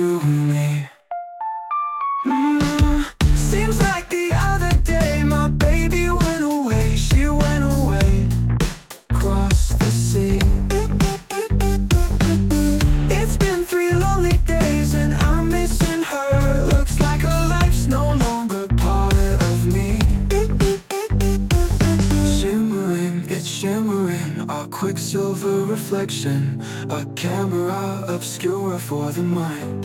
to me. Seems like the other day my baby went away. She went away across the sea. It's been 3 lonely days and I'm missing her. Looks like her life's no longer part of me. Shimmering, it's shimmering, our quicksilver reflection, a camera obscura for the mind.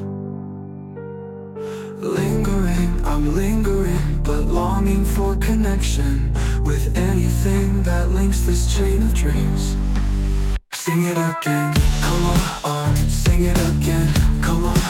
Lingering, I'm lingering, but longing for connection with anything that links this chain of dreams. Sing it again, come on, sing it again, come on.